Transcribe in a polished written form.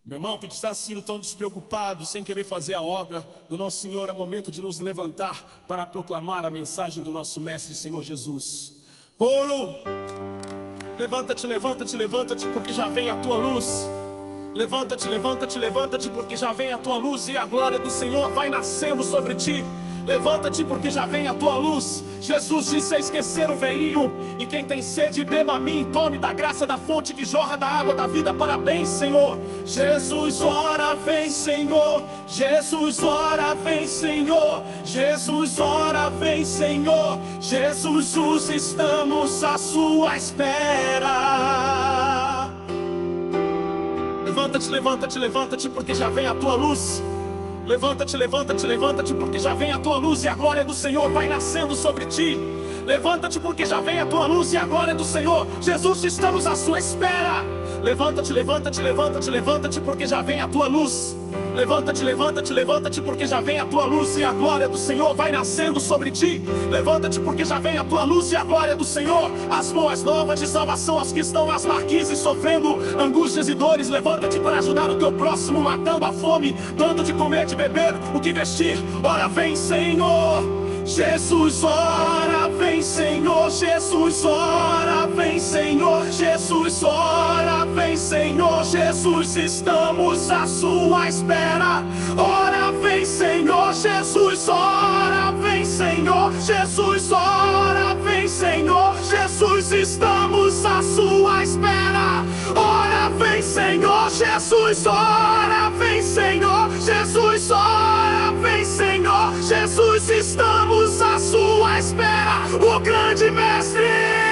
Meu irmão, que está assim tão despreocupado, sem querer fazer a obra do nosso Senhor, é momento de nos levantar para proclamar a mensagem do nosso Mestre Senhor Jesus. Coro! Levanta-te, levanta-te, levanta-te, porque já vem a tua luz. Levanta-te, levanta-te, levanta-te, porque já vem a tua luz e a glória do Senhor vai nascendo sobre ti. Levanta-te, porque já vem a tua luz. Jesus disse a esquecer o veinho, e quem tem sede, beba a mim, tome da graça da fonte que jorra da água da vida. Parabéns, Senhor. Jesus, ora, vem, Senhor. Jesus, ora, vem, Senhor. Jesus, ora, vem, Senhor. Jesus, estamos à sua espera. Levanta-te, levanta-te, levanta-te, porque já vem a tua luz. Levanta-te, levanta-te, levanta-te, porque já vem a tua luz e a glória do Senhor vai nascendo sobre ti. Levanta-te, porque já vem a tua luz e a glória do Senhor. Jesus, estamos à sua espera. Levanta-te, levanta-te, levanta-te, levanta-te, porque já vem a tua luz. Levanta-te, levanta-te, levanta-te, porque já vem a tua luz e a glória do Senhor vai nascendo sobre ti. Levanta-te, porque já vem a tua luz e a glória do Senhor. As boas novas de salvação aos que estão nas marquises, sofrendo angústias e dores. Levanta-te para ajudar o teu próximo, matando a fome, dando de comer, de beber, o que vestir. Ora, vem, Senhor. Jesus, ora, vem, Senhor. Jesus, ora, vem, Senhor. Jesus, ora, vem, Senhor. Jesus, estamos à sua espera. Ora, vem, Senhor. Jesus, ora, vem, Senhor. Jesus, ora, vem, Senhor. Jesus, estamos à sua espera. Ora, vem, Senhor. Jesus, ora, vem, Senhor. Jesus, ora, vem, Senhor. Jesus, estamos à sua espera. O grande mestre.